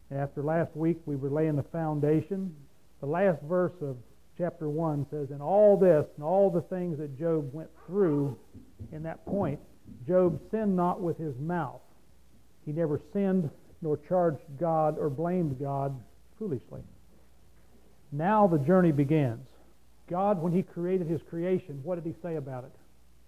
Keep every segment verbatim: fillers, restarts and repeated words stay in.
After last week, we were laying the foundation. The last verse of chapter one says, "In all this and all the things that Job went through in that point, Job sinned not with his mouth." He never sinned nor charged God or blamed God foolishly. Now the journey begins. God, when He created His creation, what did He say about it?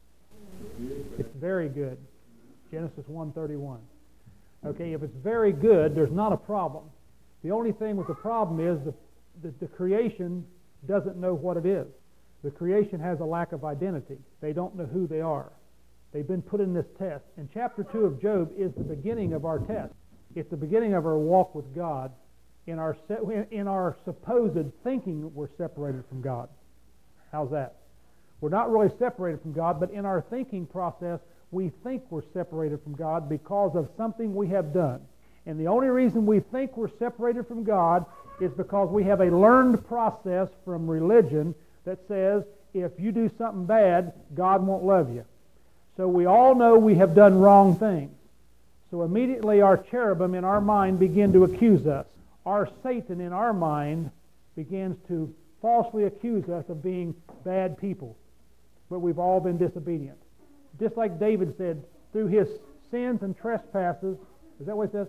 It's very good. Genesis one thirty-one. Okay, if it's very good, there's not a problem. The only thing with the problem is the, the, the creation doesn't know what it is. The creation has a lack of identity. They don't know who they are. They've been put in this test. And chapter two of Job is the beginning of our test. It's the beginning of our walk with God. In our, in our supposed thinking, we're separated from God. How's that? We're not really separated from God, but in our thinking process, we think we're separated from God because of something we have done. And the only reason we think we're separated from God is because we have a learned process from religion that says if you do something bad, God won't love you. So we all know we have done wrong things. So immediately our cherubim in our mind begin to accuse us. Our Satan in our mind begins to falsely accuse us of being bad people. But we've all been disobedient. Just like David said, through his sins and trespasses, is that what it says?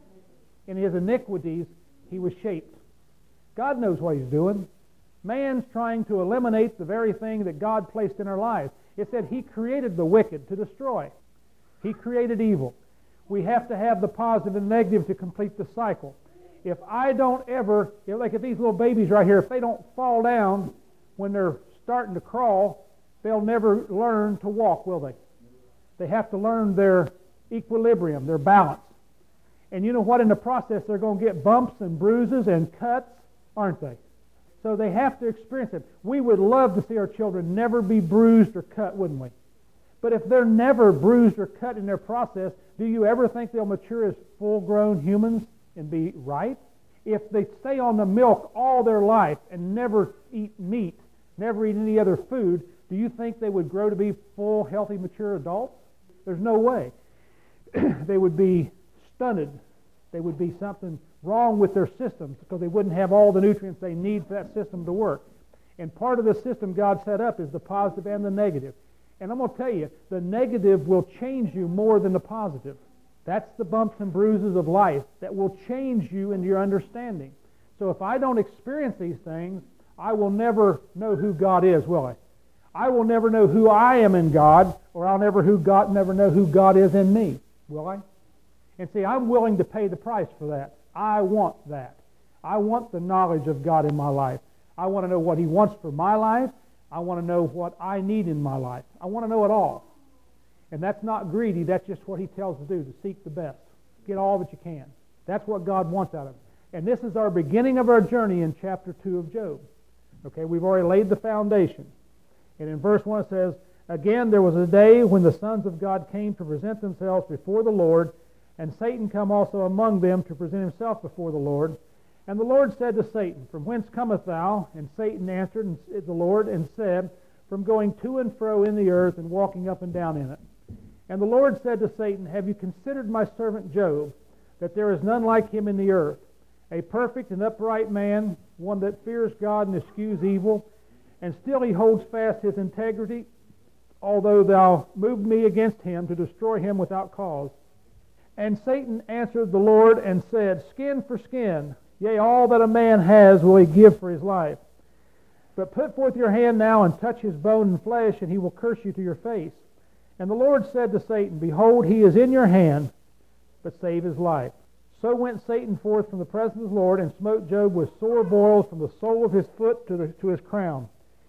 In his iniquities, he was shaped. God knows what He's doing. Man's trying to eliminate the very thing that God placed in our lives. It said He created the wicked to destroy. He created evil. We have to have the positive and negative to complete the cycle. If I don't ever, you know, like if these little babies right here, if they don't fall down when they're starting to crawl, they'll never learn to walk, will they? They have to learn their equilibrium, their balance. And you know what? In the process, they're going to get bumps and bruises and cuts, aren't they? So they have to experience it. We would love to see our children never be bruised or cut, wouldn't we? But if they're never bruised or cut in their process, do you ever think they'll mature as full-grown humans and be right? If they stay on the milk all their life and never eat meat, never eat any other food, do you think they would grow to be full, healthy, mature adults? There's no way. They would be stunted. They would be something wrong with their systems because they wouldn't have all the nutrients they need for that system to work. And part of the system God set up is the positive and the negative. And I'm going to tell you, the negative will change you more than the positive. That's the bumps and bruises of life that will change you in your understanding. So if I don't experience these things, I will never know who God is, will I? I will never know who I am in God, or I'll never who God never know who God is in me, will I? And see, I'm willing to pay the price for that. I want that. I want the knowledge of God in my life. I want to know what He wants for my life. I want to know what I need in my life. I want to know it all. And that's not greedy. That's just what He tells us to do, to seek the best. Get all that you can. That's what God wants out of it. And this is our beginning of our journey in chapter two of Job. Okay, we've already laid the foundation. And in verse one it says, "Again there was a day when the sons of God came to present themselves before the Lord, and Satan come also among them to present himself before the Lord. And the Lord said to Satan, From whence comest thou? And Satan answered the Lord and said, From going to and fro in the earth and walking up and down in it. And the Lord said to Satan, Have you considered my servant Job, that there is none like him in the earth, a perfect and upright man, one that fears God and eschews evil, and still he holds fast his integrity, although thou moved me against him to destroy him without cause. And Satan answered the Lord and said, Skin for skin, yea, all that a man has will he give for his life. But put forth your hand now and touch his bone and flesh, and he will curse you to your face. And the Lord said to Satan, Behold, he is in your hand, but save his life. So went Satan forth from the presence of the Lord, and smote Job with sore boils from the sole of his foot to, the, to his crown.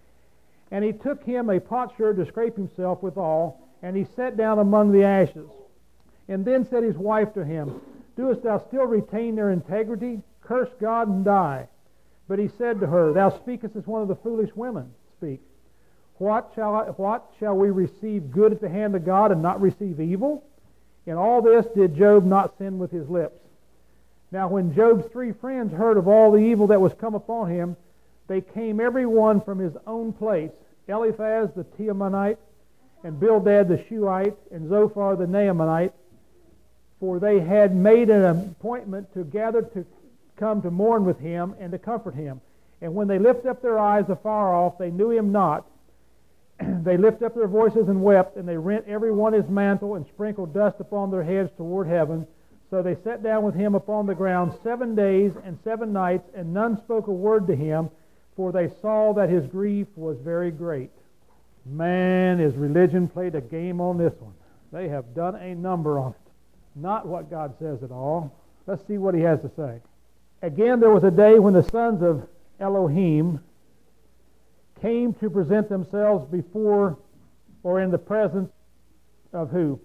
And he took him a potsherd to scrape himself withal, and he sat down among the ashes. And then said his wife to him, Doest thou still retain their integrity? Curse God and die. But he said to her, Thou speakest as one of the foolish women speak. What shall I, what shall we receive good at the hand of God and not receive evil? In all this did Job not sin with his lips. Now when Job's three friends heard of all the evil that was come upon him, they came every one from his own place, Eliphaz the Temanite, and Bildad the Shuhite, and Zophar the Naamanite, for they had made an appointment to gather to come to mourn with him and to comfort him. And when they lifted up their eyes afar off, they knew him not. They lifted up their voices and wept, and they rent every one his mantle and sprinkled dust upon their heads toward heaven. So they sat down with him upon the ground seven days and seven nights, and none spoke a word to him, for they saw that his grief was very great. Man, his religion played a game on this one. They have done a number on it. Not what God says at all. Let's see what he has to say. Again, there was a day when the sons of Elohim came to present themselves before or in the presence of who?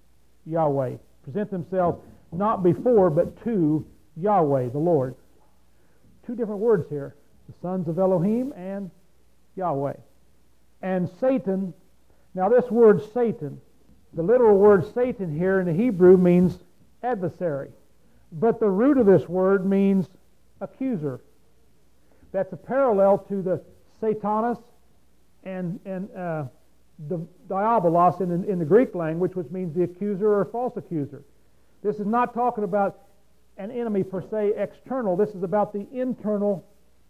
Yahweh. Present themselves not before but to Yahweh, the Lord. Two different words here. The sons of Elohim and Yahweh. And Satan, now this word Satan, the literal word Satan here in the Hebrew means adversary. But the root of this word means accuser. That's a parallel to the Satanas and, and uh, the diabolos in, in the Greek language, which means the accuser or false accuser. This is not talking about an enemy per se external. This is about the internal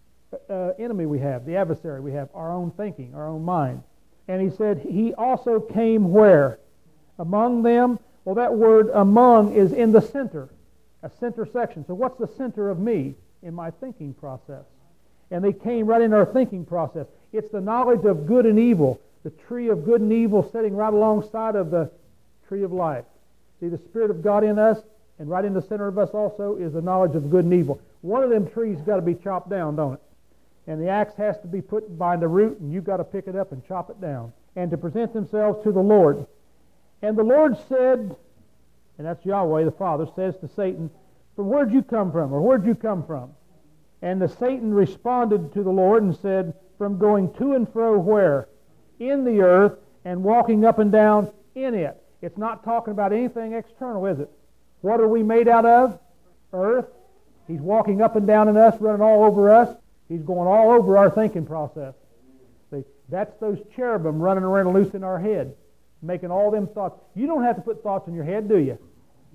uh, enemy we have, the adversary we have, our own thinking, our own mind. And he said, he also came where? Among them. Well, that word among is in the center, a center section. So what's the center of me in my thinking process? And they came right in our thinking process. It's the knowledge of good and evil, the tree of good and evil sitting right alongside of the tree of life. See, the Spirit of God in us, and right in the center of us also is the knowledge of good and evil. One of them trees got to be chopped down, don't it? And the axe has to be put by the root, and you've got to pick it up and chop it down. And to present themselves to the Lord. And the Lord said, and that's Yahweh, the Father, says to Satan, "From where'd you come from?" Or where'd you come from? And the Satan responded to the Lord and said, "From going to and fro where? In the earth, and walking up and down in it." It's not talking about anything external, is it? What are we made out of? Earth. He's walking up and down in us, running all over us. He's going all over our thinking process. See, that's those cherubim running around loose in our head, making all them thoughts. You don't have to put thoughts in your head, do you?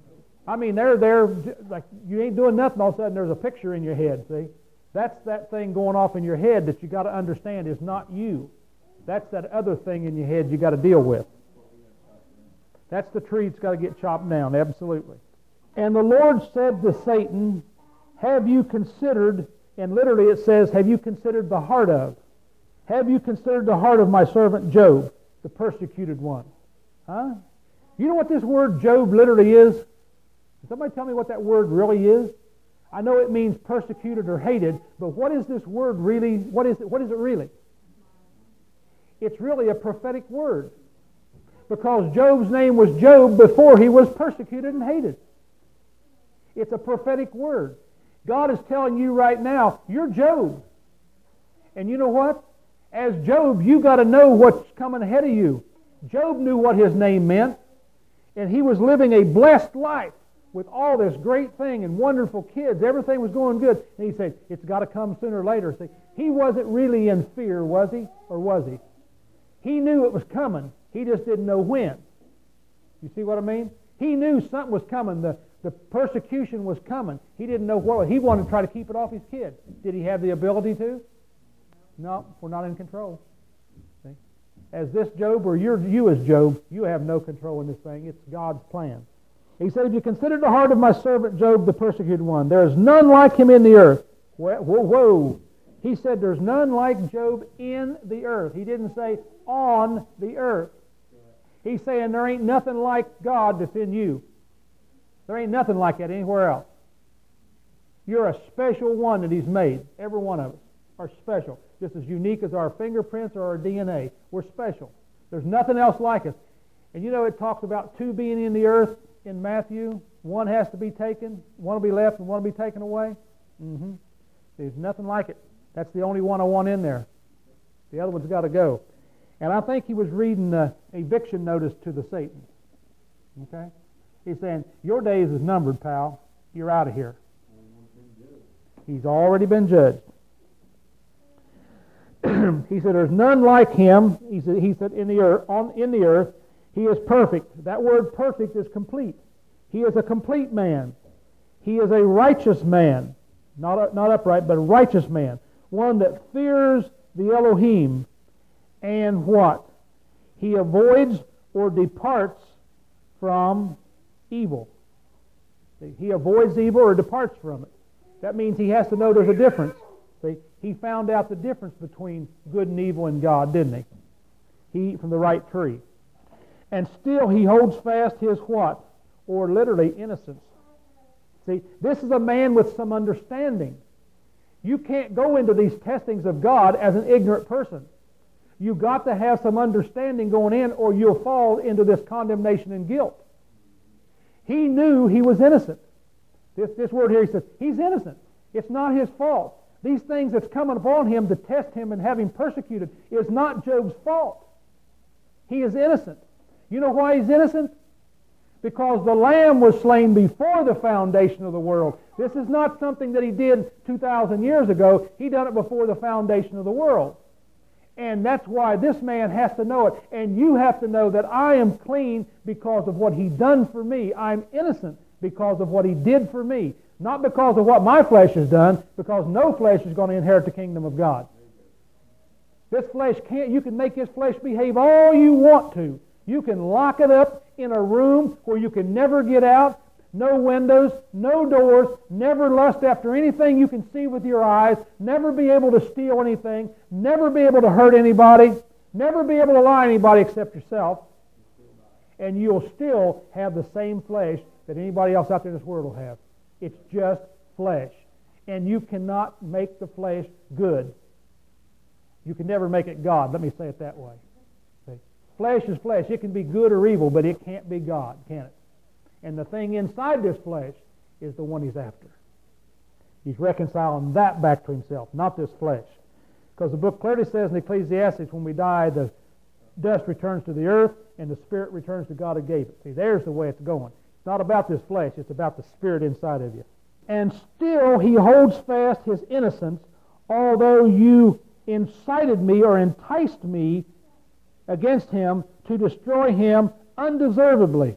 I mean, they're there, like you ain't doing nothing, all of a sudden there's a picture in your head, see? That's that thing going off in your head that you got to understand is not you. That's that other thing in your head you got to deal with. That's the tree that's got to get chopped down, absolutely. And the Lord said to Satan, "Have you considered," and literally it says, "Have you considered the heart of?" Have you considered the heart of my servant Job, the persecuted one? Huh? You know what this word Job literally is? Can somebody tell me what that word really is? I know it means persecuted or hated, but what is this word really? What is it? What is it really? It's really a prophetic word. Because Job's name was Job before he was persecuted and hated. It's a prophetic word. God is telling you right now, you're Job. And you know what? As Job, you got to know what's coming ahead of you. Job knew what his name meant. And he was living a blessed life with all this great thing and wonderful kids. Everything was going good. And he said, it's got to come sooner or later. See, he wasn't really in fear, was he? Or was he? He knew it was coming. He just didn't know when. You see what I mean? He knew something was coming. The, the persecution was coming. He didn't know what. He wanted to try to keep it off his kid. Did he have the ability to? No, we're not in control. See? As this Job, or you're, you as Job, you have no control in this thing. It's God's plan. He said, "If you consider the heart of my servant Job, the persecuted one, there is none like him in the earth." Whoa, whoa, whoa. He said there's none like Job in the earth. He didn't say on the earth. He's saying there ain't nothing like God that's in you. There ain't nothing like that anywhere else. You're a special one that He's made. Every one of us are special. Just as unique as our fingerprints or our D N A. We're special. There's nothing else like us. And you know it talks about two being in the earth in Matthew. One has to be taken, one will be left, and one will be taken away. Mm-hmm. There's nothing like it. That's the only one I want in there. The other one's got to go. And I think he was reading the eviction notice to the Satan. Okay? He's saying, your days is numbered, pal. You're out of here. He's already been judged. He said, there's none like him. He said, he said in the earth, on, in the earth, he is perfect. That word perfect is complete. He is a complete man. He is a righteous man. Not, not upright, but a righteous man. One that fears the Elohim. And what? He avoids or departs from evil. See, he avoids evil or departs from it. That means he has to know there's a difference. See, he found out the difference between good and evil in God, didn't he? He eat from the right tree. And still he holds fast his what? Or literally innocence. See, this is a man with some understanding. You can't go into these testings of God as an ignorant person. You've got to have some understanding going in, or you'll fall into this condemnation and guilt. He knew he was innocent. This, this word here, he says, he's innocent. It's not his fault. These things that's coming upon him to test him and have him persecuted is not Job's fault. He is innocent. You know why he's innocent? Because the Lamb was slain before the foundation of the world. This is not something that he did two thousand years ago. He done it before the foundation of the world. And that's why this man has to know it. And you have to know that I am clean because of what he done for me. I'm innocent because of what he did for me. Not because of what my flesh has done, because no flesh is going to inherit the kingdom of God. This flesh can't, you can make this flesh behave all you want to. You can lock it up in a room where you can never get out, no windows, no doors, never lust after anything you can see with your eyes, never be able to steal anything, never be able to hurt anybody, never be able to lie to anybody except yourself, and you'll still have the same flesh that anybody else out there in this world will have. It's just flesh. And you cannot make the flesh good. You can never make it God. Let me say it that way. See? Flesh is flesh. It can be good or evil, but it can't be God, can it? And the thing inside this flesh is the one he's after. He's reconciling that back to himself, not this flesh. Because the book clearly says in Ecclesiastes, when we die, the dust returns to the earth and the spirit returns to God who gave it. See, there's the way it's going. It's not about this flesh, it's about the spirit inside of you. And still he holds fast his innocence, although you incited me or enticed me against him to destroy him undeservedly.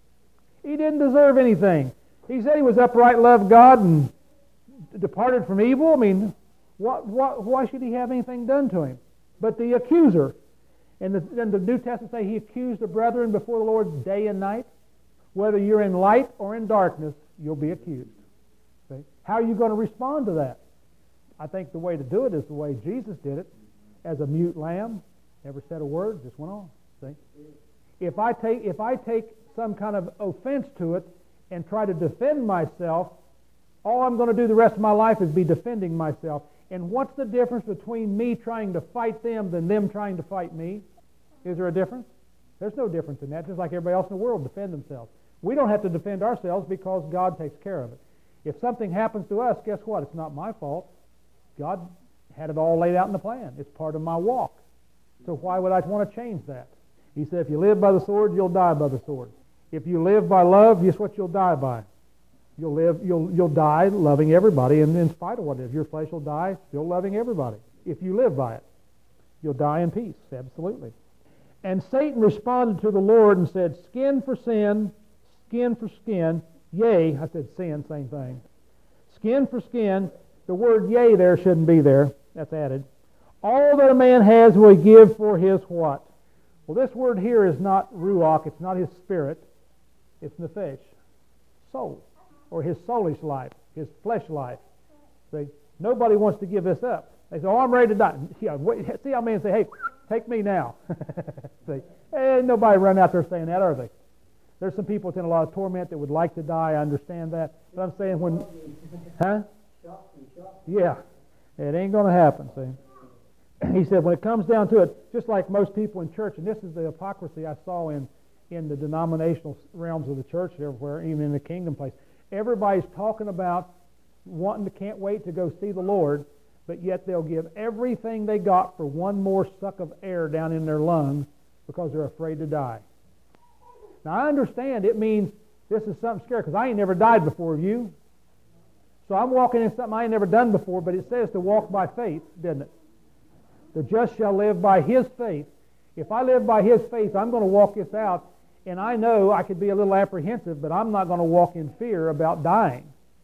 He didn't deserve anything. He said he was upright, loved God, and departed from evil. I mean, what, what, why should he have anything done to him? But the accuser, and the, and the New Testament say he accused the brethren before the Lord day and night. Whether you're in light or in darkness, you'll be accused. See? How are you going to respond to that? I think the way to do it is the way Jesus did it, as a mute lamb, never said a word, just went on. See? If I take if I take some kind of offense to it and try to defend myself, all I'm going to do the rest of my life is be defending myself. And what's the difference between me trying to fight them than them trying to fight me? Is there a difference? There's no difference in that, just like everybody else in the world defend themselves. We don't have to defend ourselves because God takes care of it. If something happens to us, guess what? It's not my fault. God had it all laid out in the plan. It's part of my walk. So why would I want to change that? He said, if you live by the sword, you'll die by the sword. If you live by love, guess what you'll die by? You'll live. You'll you'll die loving everybody, and in spite of what it is, your flesh will die still loving everybody. If you live by it, you'll die in peace. Absolutely. And Satan responded to the Lord and said, "Skin for sin, skin for skin. Yea," I said sin, same thing. Skin for skin. The word "yea" there shouldn't be there. That's added. All that a man has will he give for his what? Well, this word here is not ruach. It's not his spirit. It's nephesh, soul, or his soulish life, his flesh life. See, nobody wants to give this up. They say, "Oh, I'm ready to die." Yeah, wait, see how many say, "Hey, take me now." See, and nobody run out there saying that, are they? There's some people in a lot of torment that would like to die. I understand that, but I'm saying when, huh? Yeah, it ain't going to happen. See, he said when it comes down to it, just like most people in church, and this is the hypocrisy I saw in. in the denominational realms of the church everywhere, even in the kingdom place. Everybody's talking about wanting to, can't wait to go see the Lord, but yet they'll give everything they got for one more suck of air down in their lungs because they're afraid to die. Now, I understand it means this is something scary because I ain't never died before you. So I'm walking in something I ain't never done before, but it says to walk by faith, doesn't it? The just shall live by his faith. If I live by his faith, I'm going to walk this out. And I know I could be a little apprehensive, but I'm not going to walk in fear about dying.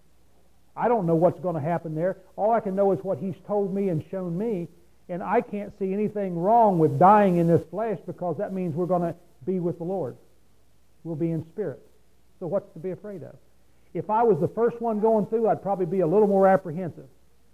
I don't know what's going to happen there. All I can know is what He's told me and shown me, and I can't see anything wrong with dying in this flesh, because that means we're going to be with the Lord. We'll be in spirit. So what's to be afraid of? If I was the first one going through, I'd probably be a little more apprehensive.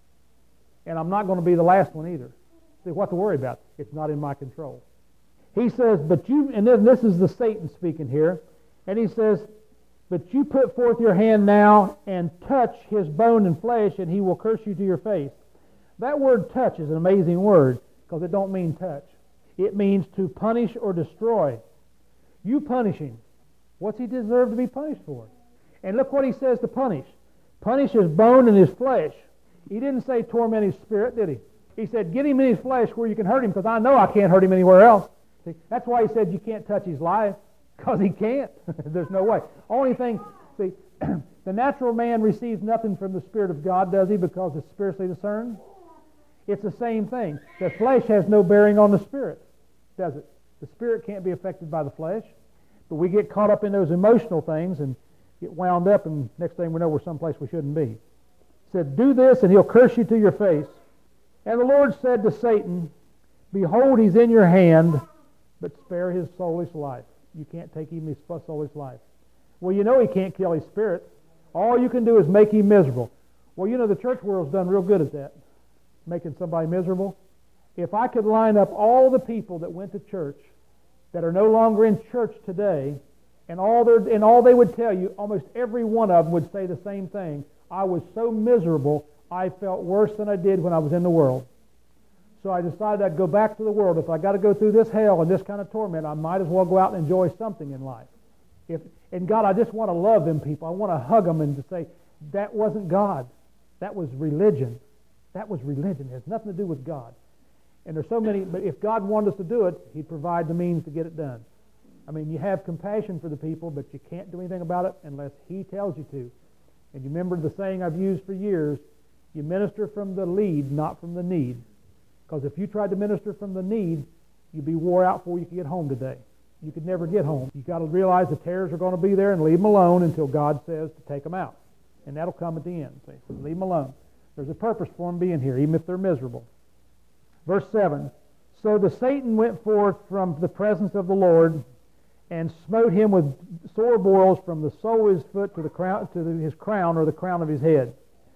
And I'm not going to be the last one either. See, what to worry about? It's not in my control. He says, but you, and then this is the Satan speaking here, and he says, but you put forth your hand now and touch his bone and flesh, and he will curse you to your face. That word touch is an amazing word, because it don't mean touch. It means to punish or destroy. You punish him. What's he deserve to be punished for? And look what he says to punish. Punish his bone and his flesh. He didn't say torment his spirit, did he? He said, get him in his flesh where you can hurt him, because I know I can't hurt him anywhere else. See, that's why he said you can't touch his life, because he can't. There's no way. Only thing, see, the natural man receives nothing from the Spirit of God, does he, because it's spiritually discerned? It's the same thing. The flesh has no bearing on the Spirit, does it? The Spirit can't be affected by the flesh. But we get caught up in those emotional things and get wound up, and next thing we know, we're someplace we shouldn't be. He said, do this, and he'll curse you to your face. And the Lord said to Satan, behold, he's in your hand, but spare his soulish life. You can't take him his soulish life. Well, you know he can't kill his spirit. All you can do is make him miserable. Well, you know, the church world's done real good at that, making somebody miserable. If I could line up all the people that went to church that are no longer in church today, and all their, and all they would tell you, almost every one of them would say the same thing. I was so miserable, I felt worse than I did when I was in the world. So I decided I'd go back to the world. If I got to go through this hell and this kind of torment, I might as well go out and enjoy something in life. If, and God, I just want to love them people. I want to hug them and to say, that wasn't God. That was religion. That was religion. It has nothing to do with God. And there's so many, but if God wanted us to do it, He'd provide the means to get it done. I mean, you have compassion for the people, but you can't do anything about it unless He tells you to. And you remember the saying I've used for years, you minister from the lead, not from the need. Because if you tried to minister from the need, you'd be wore out before you could get home today. You could never get home. You've got to realize the tares are going to be there and leave them alone until God says to take them out. And that'll come at the end. See? Leave them alone. There's a purpose for them being here, even if they're miserable. Verse seven, so the Satan went forth from the presence of the Lord and smote him with sore boils from the sole of his foot to the crown, to the, his crown or the crown of his head.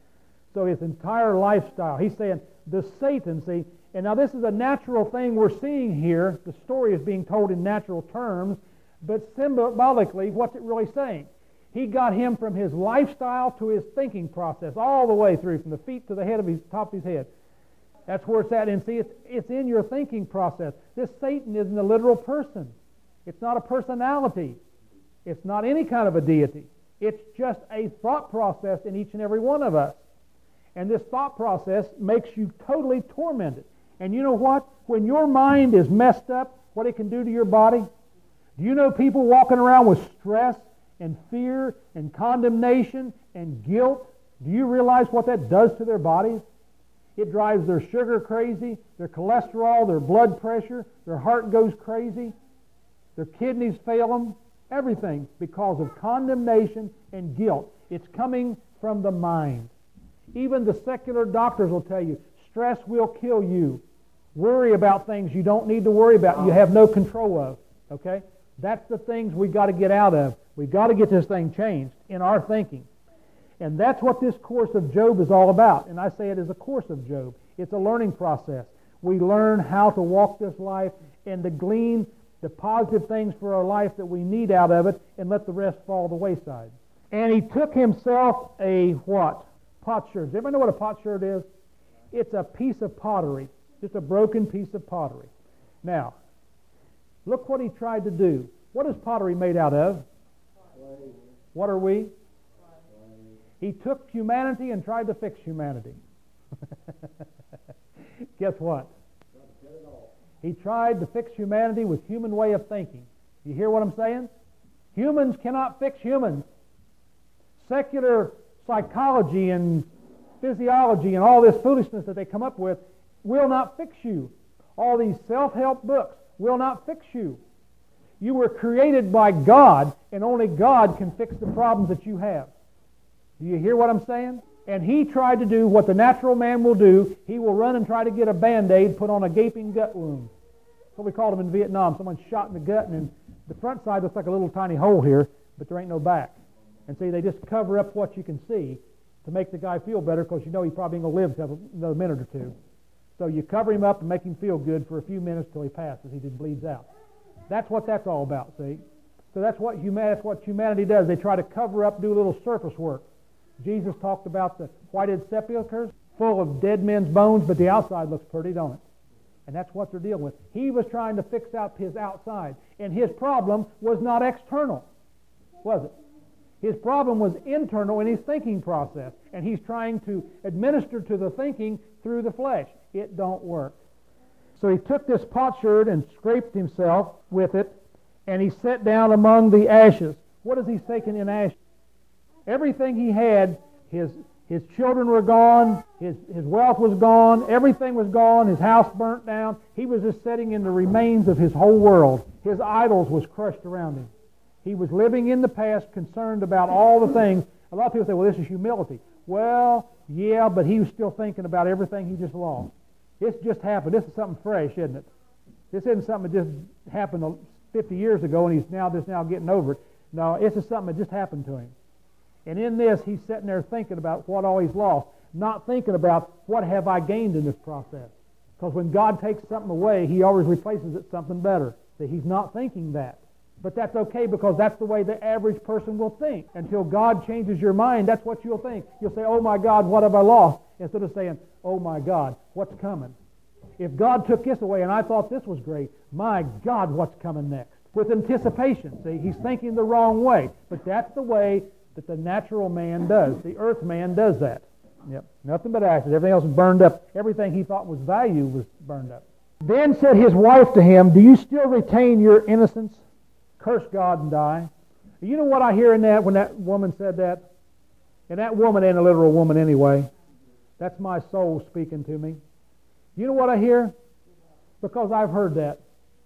So his entire lifestyle. He's saying, the Satan, see, and now this is a natural thing we're seeing here. The story is being told in natural terms, but symbolically, what's it really saying? He got him from his lifestyle to his thinking process, all the way through, from the feet to the head of his top of his head. That's where it's at. And see, it's, it's in your thinking process. This Satan isn't a literal person. It's not a personality. It's not any kind of a deity. It's just a thought process in each and every one of us. And this thought process makes you totally tormented. And you know what? When your mind is messed up, what it can do to your body? Do you know people walking around with stress and fear and condemnation and guilt? Do you realize what that does to their bodies? It drives their sugar crazy, their cholesterol, their blood pressure, their heart goes crazy, their kidneys fail them, everything because of condemnation and guilt. It's coming from the mind. Even the secular doctors will tell you, stress will kill you. Worry about things you don't need to worry about, you have no control of. Okay? That's the things we've got to get out of. We've got to get this thing changed in our thinking. And that's what this course of Job is all about. And I say it is a course of Job. It's a learning process. We learn how to walk this life and to glean the positive things for our life that we need out of it and let the rest fall to the wayside. And he took himself a what? Potsherd. Does everybody know what a potsherd is? It's a piece of pottery. Just a broken piece of pottery. Now, look what he tried to do. What is pottery made out of? Clay. What are we? He took humanity and tried to fix humanity. Guess what? He tried to fix humanity with human way of thinking. You hear what I'm saying? Humans cannot fix humans. Secular psychology and physiology and all this foolishness that they come up with will not fix you. All these self-help books will not fix you. You were created by God, and only God can fix the problems that you have. Do you hear what I'm saying? And he tried to do what the natural man will do. He will run and try to get a Band-Aid put on a gaping gut wound. That's what we called them in Vietnam. Someone shot in the gut, and then the front side looks like a little tiny hole here, but there ain't no back. And see, they just cover up what you can see to make the guy feel better, because you know he probably ain't going to live to another minute or two. So you cover him up and make him feel good for a few minutes till he passes. He just bleeds out. That's what that's all about, see? So that's what, humanity, that's what humanity does. They try to cover up, do a little surface work. Jesus talked about the whited sepulchres full of dead men's bones, but the outside looks pretty, don't it? And that's what they're dealing with. He was trying to fix out his outside, and his problem was not external, was it? His problem was internal in his thinking process, and he's trying to administer to the thinking through the flesh. It don't work. So he took this potsherd and scraped himself with it, and he sat down among the ashes. What is he taking in ashes? Everything he had, his his children were gone, his, his wealth was gone, everything was gone, his house burnt down. He was just sitting in the remains of his whole world. His idols was crushed around him. He was living in the past, concerned about all the things. A lot of people say, well, this is humility. Well, yeah, but he was still thinking about everything he just lost. This just happened. This is something fresh, isn't it? This isn't something that just happened fifty years ago and he's now just now getting over it. No, this is something that just happened to him. And in this, he's sitting there thinking about what all he's lost, not thinking about what have I gained in this process. Because when God takes something away, he always replaces it with something better. So he's not thinking that. But that's okay, because that's the way the average person will think. Until God changes your mind, that's what you'll think. You'll say, oh my God, what have I lost? Instead of saying, oh my God, what's coming? If God took this away and I thought this was great, my God, what's coming next? With anticipation. See, he's thinking the wrong way. But that's the way that the natural man does. The earth man does that. Yep. Nothing but ashes. Everything else was burned up. Everything he thought was value was burned up. Then said his wife to him, do you still retain your innocence? Curse God and die. You know what I hear in that when that woman said that? And that woman ain't a literal woman anyway. That's my soul speaking to me. You know what I hear? Because I've heard that.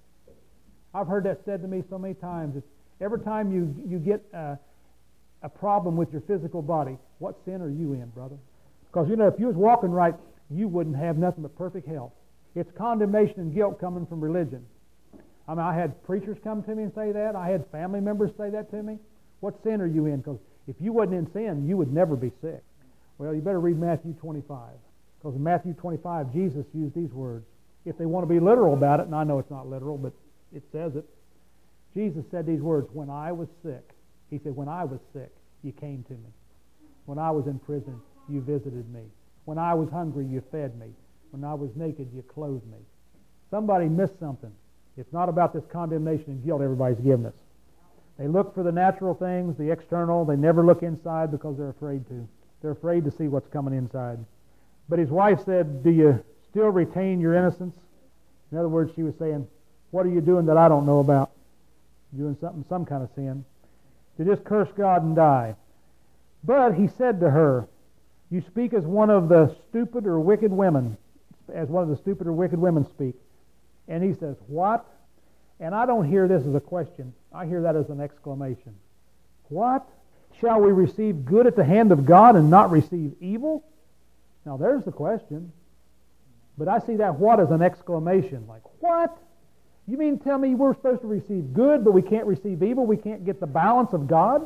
I've heard that said to me so many times. It's every time you, you get uh, a problem with your physical body, what sin are you in, brother? Because, you know, if you was walking right, you wouldn't have nothing but perfect health. It's condemnation and guilt coming from religion. I mean, I had preachers come to me and say that. I had family members say that to me. What sin are you in? Because if you wasn't in sin, you would never be sick. Well, you better read Matthew twenty-five. Because in Matthew twenty-five, Jesus used these words. If they want to be literal about it, and I know it's not literal, but it says it. Jesus said these words, when I was sick. He said, when I was sick, you came to me. When I was in prison, you visited me. When I was hungry, you fed me. When I was naked, you clothed me. Somebody missed something. It's not about this condemnation and guilt everybody's giving us. They look for the natural things, the external. They never look inside because they're afraid to. They're afraid to see what's coming inside. But his wife said, do you still retain your innocence? In other words, she was saying, what are you doing that I don't know about? Doing something, some kind of sin. To just curse God and die. But he said to her, you speak as one of the stupid or wicked women, as one of the stupid or wicked women speak. And he says, what? And I don't hear this as a question. I hear that as an exclamation. What? Shall we receive good at the hand of God and not receive evil? Now there's the question. But I see that what as an exclamation. Like, what? You mean tell me we're supposed to receive good, but we can't receive evil? We can't get the balance of God?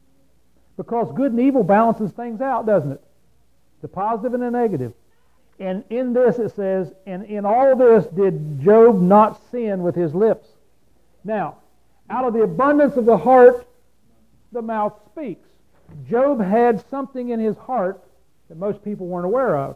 Because good and evil balances things out, doesn't it? The positive and the negative. And in this it says, and in all this did Job not sin with his lips. Now, out of the abundance of the heart, the mouth speaks. Job had something in his heart that most people weren't aware of.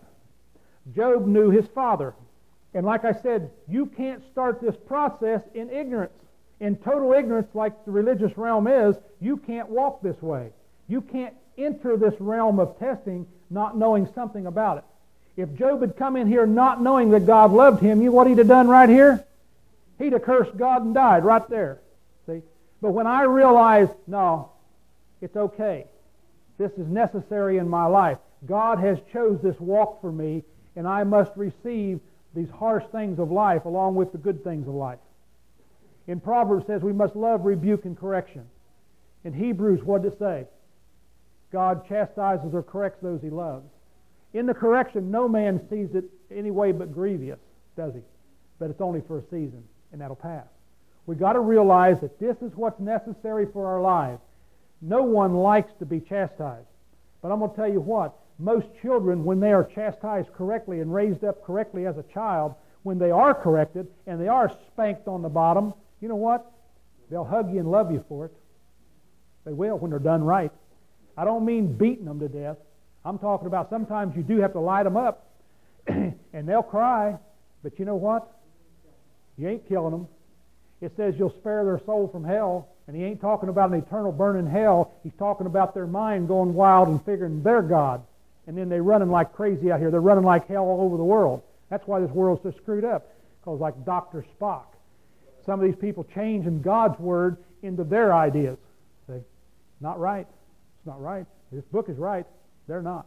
Job knew his father. And like I said, you can't start this process in ignorance. In total ignorance, like the religious realm is, you can't walk this way. You can't enter this realm of testing not knowing something about it. If Job had come in here not knowing that God loved him, you know what he'd have done right here? He'd have cursed God and died right there. See? But when I realized, no, it's okay. This is necessary in my life. God has chose this walk for me, and I must receive these harsh things of life along with the good things of life. In Proverbs it says we must love rebuke and correction. In Hebrews, what did it say? God chastises or corrects those he loves. In the correction, no man sees it any way but grievous, does he? But it's only for a season, and that'll pass. We've got to realize that this is what's necessary for our lives. No one likes to be chastised. But I'm going to tell you what, most children, when they are chastised correctly and raised up correctly as a child, when they are corrected and they are spanked on the bottom, you know what? They'll hug you and love you for it. They will when they're done right. I don't mean beating them to death. I'm talking about sometimes you do have to light them up and they'll cry, but you know what? You ain't killing them. It says you'll spare their soul from hell, and he ain't talking about an eternal burning hell. He's talking about their mind going wild and figuring they're God. And then they're running like crazy out here. They're running like hell all over the world. That's why this world's so screwed up. Because like Doctor Spock, some of these people changing God's Word into their ideas. See? Not right. It's not right. This book is right. They're not.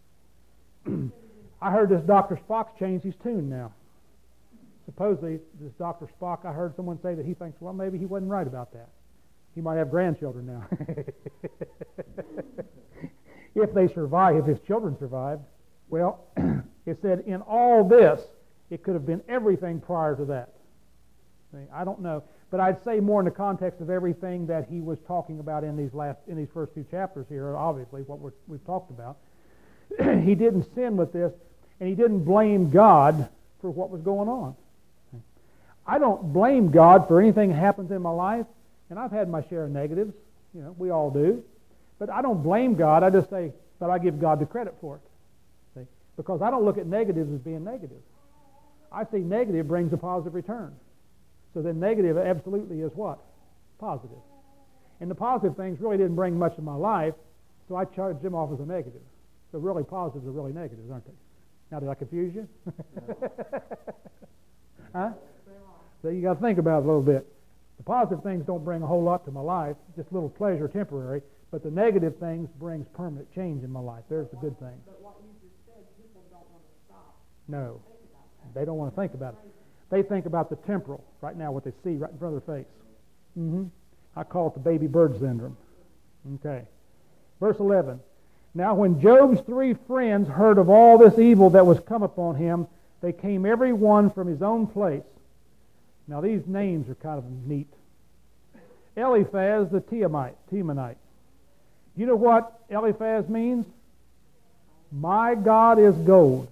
I heard this Doctor Spock's changed his tune now. Supposedly, this Doctor Spock, I heard someone say that he thinks, well, maybe he wasn't right about that. He might have grandchildren now. If they survive, if his children survived. Well, it said, in all this, it could have been everything prior to that. See, I don't know. But I'd say more in the context of everything that he was talking about in these last, in these first two chapters here, obviously, what we're, we've talked about. He didn't sin with this, and he didn't blame God for what was going on. I don't blame God for anything that happens in my life, and I've had my share of negatives. You know, we all do. But I don't blame God. I just say, but I give God the credit for it. See? Because I don't look at negatives as being negative. I see negative brings a positive return. So then negative absolutely is what? Positive. And the positive things really didn't bring much in my life, so I charge them off as a negative. So really positives are really negatives, aren't they? Now, did I confuse you? Huh? So you got to think about it a little bit. The positive things don't bring a whole lot to my life, just a little pleasure, temporary. But the negative things brings permanent change in my life. There's the good thing. But what you just said, people don't want to stop. No, they don't want to think about it. They think about the temporal right now, what they see right in front of their face. Mm-hmm. I call it the baby bird syndrome. Okay. Verse eleven. Now when Job's three friends heard of all this evil that was come upon him, they came every one from his own place. Now these names are kind of neat. Eliphaz the Temanite. Temanite. You know what Eliphaz means? My God is gold.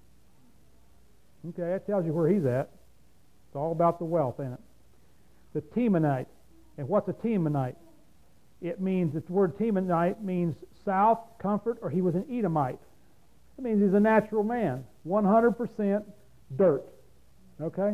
Okay, that tells you where he's at. It's all about the wealth, ain't it? The Temanite. And what's a Temanite? It means, the word Temanite means south, comfort, or he was an Edomite. It means he's a natural man. one hundred percent dirt. Okay?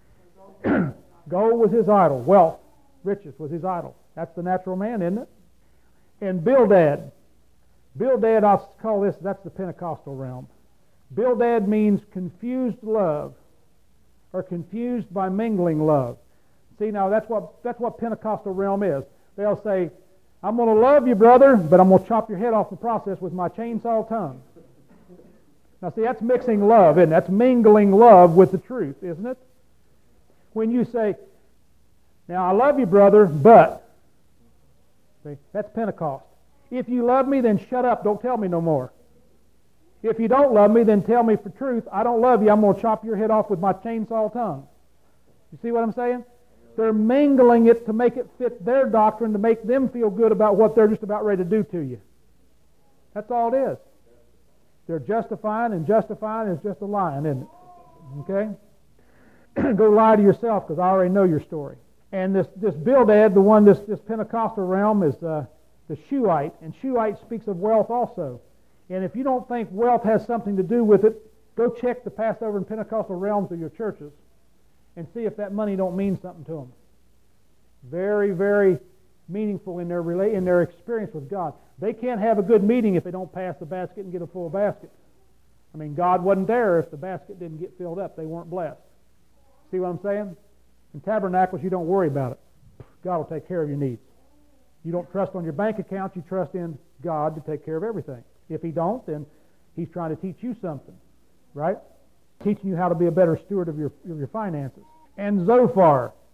Gold was his idol. Wealth, riches was his idol. That's the natural man, isn't it? And Bildad. Bildad, I'll call this, that's the Pentecostal realm. Bildad means confused love, or confused by mingling love. See, now that's what that's what Pentecostal realm is. They'll say, I'm going to love you, brother, but I'm going to chop your head off the process with my chainsaw tongue. Now, see, that's mixing love, isn't it? That's mingling love with the truth, isn't it? When you say, now I love you, brother, but, see, that's Pentecost. If you love me, then shut up. Don't tell me no more. If you don't love me, then tell me for truth. I don't love you. I'm going to chop your head off with my chainsaw tongue. You see what I'm saying? They're mingling it to make it fit their doctrine, to make them feel good about what they're just about ready to do to you. That's all it is. They're justifying, and justifying is just a lying, isn't it? Okay? Go lie to yourself, because I already know your story. And this, this Bildad, the one, this, this Pentecostal realm, is uh, the Shuhite. And Shuhite speaks of wealth also. And if you don't think wealth has something to do with it, go check the Passover and Pentecostal realms of your churches and see if that money don't mean something to them. Very, very meaningful in their rela- in their experience with God. They can't have a good meeting if they don't pass the basket and get a full basket. I mean, God wasn't there if the basket didn't get filled up. They weren't blessed. See what I'm saying? In tabernacles, you don't worry about it. God will take care of your needs. You don't trust on your bank account. You trust in God to take care of everything. If He don't, then He's trying to teach you something, right? Teaching you how to be a better steward of your, of your finances. And Zophar.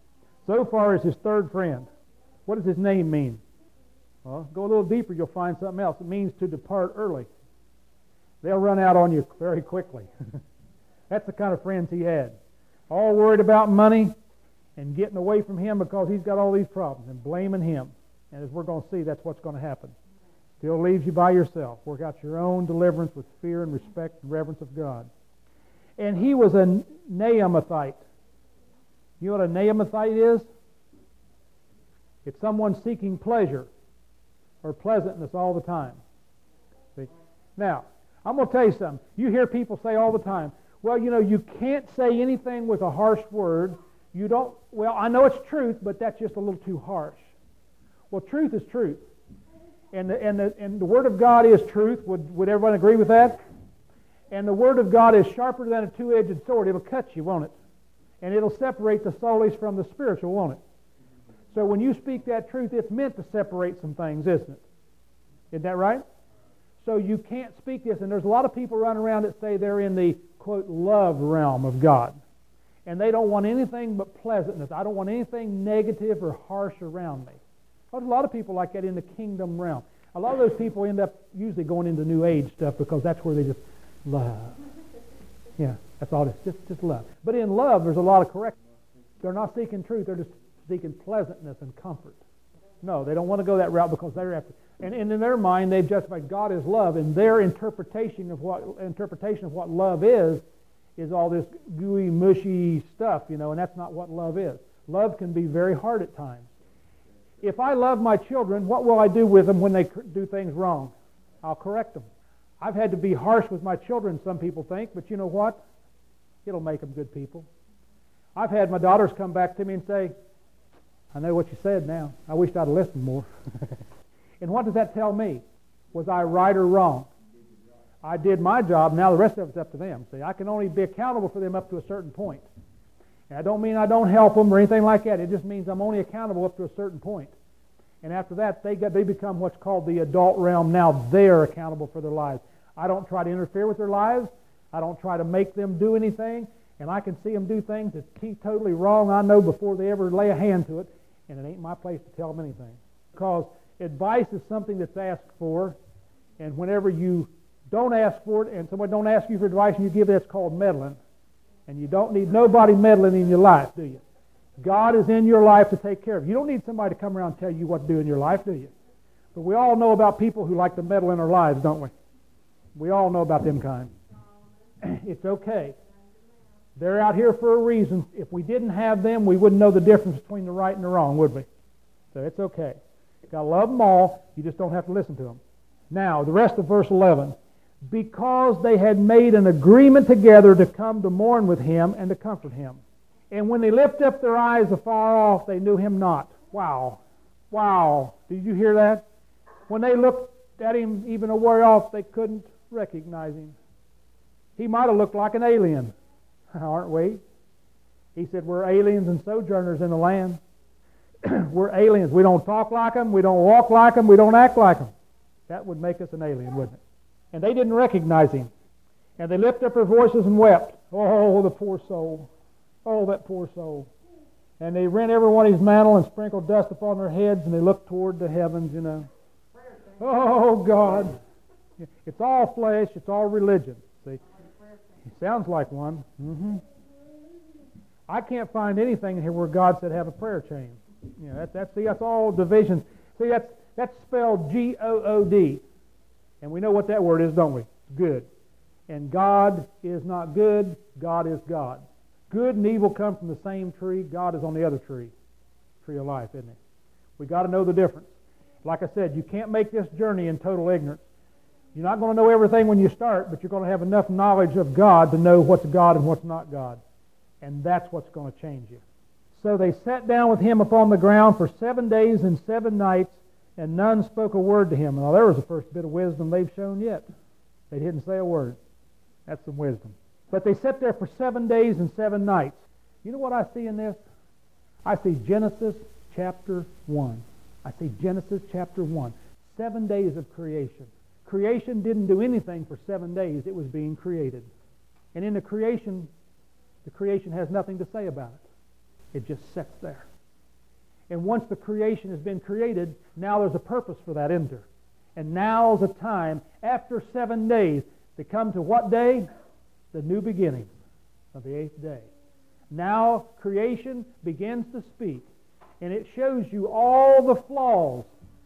Zophar is his third friend. What does his name mean? Well, go a little deeper, you'll find something else. It means to depart early. They'll run out on you very quickly. That's the kind of friends he had. All worried about money and getting away from him because he's got all these problems and blaming him. And as we're going to see, that's what's going to happen. Still leaves you by yourself. Work out your own deliverance with fear and respect and reverence of God. And he was a Naamathite. You know what a Naamathite is? It's someone seeking pleasure or pleasantness all the time. See? Now, I'm going to tell you something. You hear people say all the time, well, you know, you can't say anything with a harsh word. You don't, well, I know it's truth, but that's just a little too harsh. Well, truth is truth. And the, and the, and the Word of God is truth. Would, would everyone agree with that? And the Word of God is sharper than a two-edged sword. It'll cut you, won't it? And it'll separate the soulish from the spiritual, won't it? So when you speak that truth, it's meant to separate some things, isn't it? Isn't that right? So you can't speak this. And there's a lot of people running around that say they're in the, quote, love realm of God. And they don't want anything but pleasantness. I don't want anything negative or harsh around me. There's a lot of people like that in the kingdom realm. A lot of those people end up usually going into New Age stuff because that's where they just love. Yeah, that's all it is. Just, just love. But in love, there's a lot of correction. They're not seeking truth. They're just seeking pleasantness and comfort. No, they don't want to go that route because they're after. And, and in their mind, they've justified God is love, and their interpretation of what interpretation of what love is is all this gooey, mushy stuff, you know. And that's not what love is. Love can be very hard at times. If I love my children, what will I do with them when they do things wrong? I'll correct them. I've had to be harsh with my children, some people think, but you know what? It'll make them good people. I've had my daughters come back to me and say, I know what you said now. I wished I'd listened more. And what does that tell me? Was I right or wrong? I did my job. Now the rest of it's up to them. See, I can only be accountable for them up to a certain point. And I don't mean I don't help them or anything like that. It just means I'm only accountable up to a certain point. And after that, they get, they become what's called the adult realm. Now they're accountable for their lives. I don't try to interfere with their lives. I don't try to make them do anything. And I can see them do things that's totally wrong, I know, before they ever lay a hand to it. And it ain't my place to tell them anything. Because advice is something that's asked for. And whenever you don't ask for it and someone don't ask you for advice and you give it, it's called meddling. And you don't need nobody meddling in your life, do you? God is in your life to take care of you. You don't need somebody to come around and tell you what to do in your life, do you? But we all know about people who like to meddle in our lives, don't we? We all know about them kind. It's okay. They're out here for a reason. If we didn't have them, we wouldn't know the difference between the right and the wrong, would we? So it's okay. You've got to love them all. You just don't have to listen to them. Now, the rest of verse eleven. Because they had made an agreement together to come to mourn with him and to comfort him. And when they lifted up their eyes afar off, they knew him not. Wow. Wow. Did you hear that? When they looked at him even a way off, they couldn't recognize him. He might have looked like an alien, aren't we? He said, we're aliens and sojourners in the land. We're aliens. We don't talk like them. We don't walk like them. We don't act like them. That would make us an alien, wouldn't it? And they didn't recognize him. And they lifted up their voices and wept. Oh, the poor soul. Oh, that poor soul. And they rent every one his mantle and sprinkled dust upon their heads, and they looked toward the heavens, you know. Oh, God. It's all flesh. It's all religion. See? It sounds like one. Mm-hmm. I can't find anything in here where God said have a prayer chain. You know, that, that's, see, that's all divisions. See, that's, that's spelled G O O D. And we know what that word is, don't we? Good. And God is not good. God is God. Good and evil come from the same tree. God is on the other tree. Tree of life, isn't it? We've got to know the difference. Like I said, you can't make this journey in total ignorance. You're not going to know everything when you start, but you're going to have enough knowledge of God to know what's God and what's not God. And that's what's going to change you. So they sat down with him upon the ground for seven days and seven nights, and none spoke a word to him. Now, there was the first bit of wisdom they've shown yet. They didn't say a word. That's some wisdom. But they sat there for seven days and seven nights. You know what I see in this? I see Genesis chapter one. I see Genesis chapter one. Seven days of creation. Creation didn't do anything for seven days. It was being created. And in the creation, the creation has nothing to say about it. It just sits there. And once the creation has been created, now there's a purpose for that, isn't there? And now's the time, after seven days, to come to what day? The new beginning of the eighth day. Now creation begins to speak, and it shows you all the flaws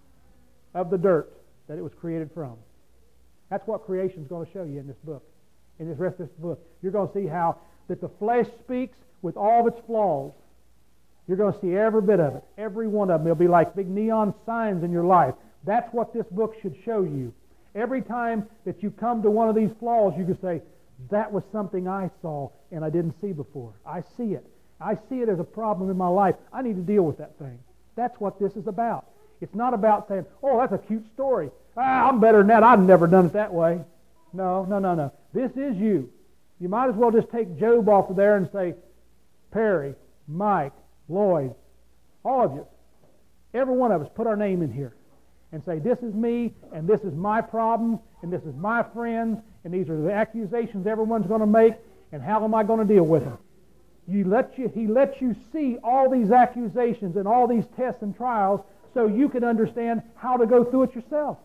of the dirt that it was created from. That's what creation is going to show you in this book, in this rest of this book. You're going to see how that the flesh speaks with all of its flaws. You're going to see every bit of it, every one of them. They'll be like big neon signs in your life. That's what this book should show you. Every time that you come to one of these flaws, you can say, that was something I saw and I didn't see before. I see it. I see it as a problem in my life. I need to deal with that thing. That's what this is about. It's not about saying, oh, that's a cute story. Ah, I'm better than that. I've never done it that way. No, no, no, no. This is you. You might as well just take Job off of there and say, Perry, Mike, Lloyd, all of you, every one of us, put our name in here and say, this is me, and this is my problem, and this is my friends, and these are the accusations everyone's going to make, and how am I going to deal with them? You let you, he lets you see all these accusations and all these tests and trials so you can understand how to go through it yourself.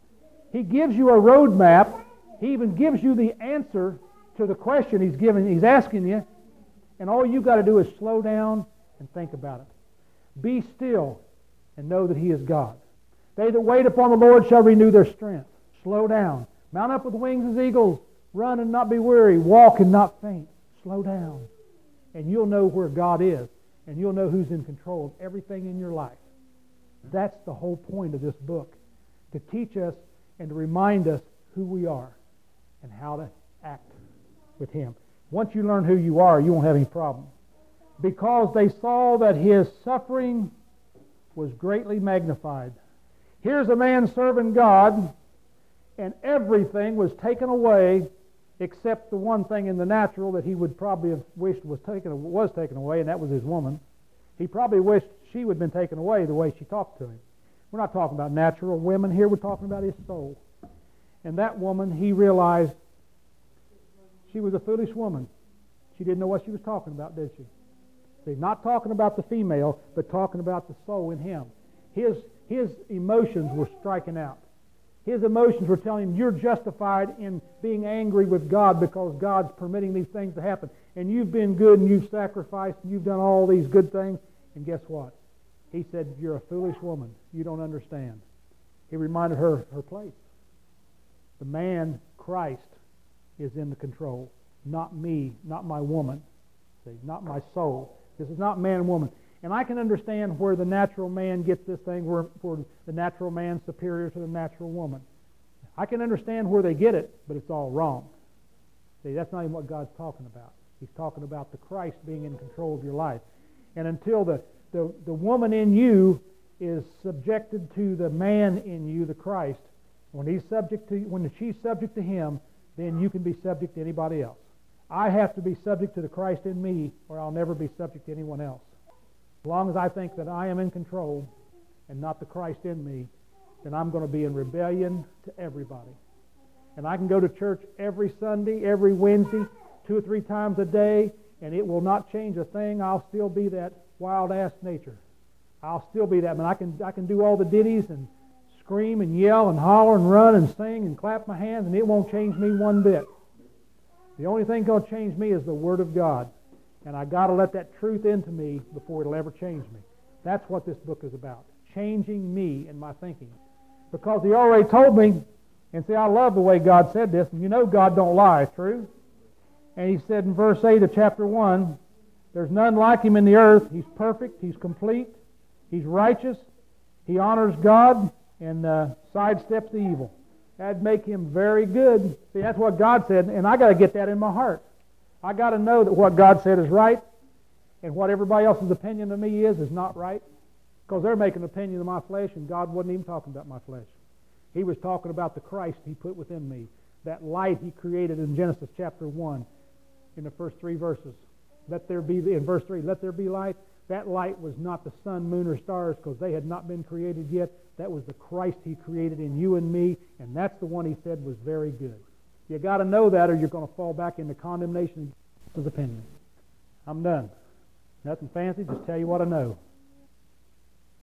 He gives you a roadmap. He even gives you the answer to the question he's giving, he's asking you, and all you've got to do is slow down and think about it. Be still and know that He is God. They that wait upon the Lord shall renew their strength. Slow down. Mount up with wings as eagles. Run and not be weary. Walk and not faint. Slow down. And you'll know where God is. And you'll know who's in control of everything in your life. That's the whole point of this book. To teach us and to remind us who we are and how to act with Him. Once you learn who you are, you won't have any problem. Because they saw that His suffering was greatly magnified. Here's a man serving God, and everything was taken away except the one thing in the natural that he would probably have wished was taken was taken away, and that was his woman. He probably wished she would have been taken away the way she talked to him. We're not talking about natural women here. We're talking about his soul. And that woman, he realized she was a foolish woman. She didn't know what she was talking about, did she? See, not talking about the female, but talking about the soul in him. His, his emotions were striking out. His emotions were telling him, you're justified in being angry with God because God's permitting these things to happen. And you've been good and you've sacrificed and you've done all these good things. And guess what? He said, you're a foolish woman. You don't understand. He reminded her her place. The man, Christ, is in the control. Not me, not my woman. See, not my soul. This is not man and woman. And I can understand where the natural man gets this thing, where, where the natural man's superior to the natural woman. I can understand where they get it, but it's all wrong. See, that's not even what God's talking about. He's talking about the Christ being in control of your life. And until the, the, the woman in you is subjected to the man in you, the Christ, when he's subject to, when she's subject to him, then you can be subject to anybody else. I have to be subject to the Christ in me, or I'll never be subject to anyone else. As long as I think that I am in control and not the Christ in me, then I'm going to be in rebellion to everybody. And I can go to church every Sunday, every Wednesday, two or three times a day, and it will not change a thing. I'll still be that wild-ass nature. I'll still be that. Man, I can, I can do all the ditties and scream and yell and holler and run and sing and clap my hands, and it won't change me one bit. The only thing going to change me is the Word of God. And I got to let that truth into me before it'll ever change me. That's what this book is about. Changing me and my thinking. Because He already told me, and see, I love the way God said this, and you know God don't lie, true? And He said in verse eight of chapter one, there's none like Him in the earth. He's perfect. He's complete. He's righteous. He honors God and uh, sidesteps the evil. That'd make Him very good. See, that's what God said, and I got to get that in my heart. I got to know that what God said is right, and what everybody else's opinion of me is is not right, because they're making an opinion of my flesh, and God wasn't even talking about my flesh. He was talking about the Christ He put within me, that light He created in Genesis chapter one, in the first three verses. Let there be, in verse three, let there be light. That light was not the sun, moon, or stars, because they had not been created yet. That was the Christ He created in you and me, and that's the one He said was very good. You got to know that, or you're going to fall back into condemnation of His opinion. I'm done. Nothing fancy, just tell you what I know.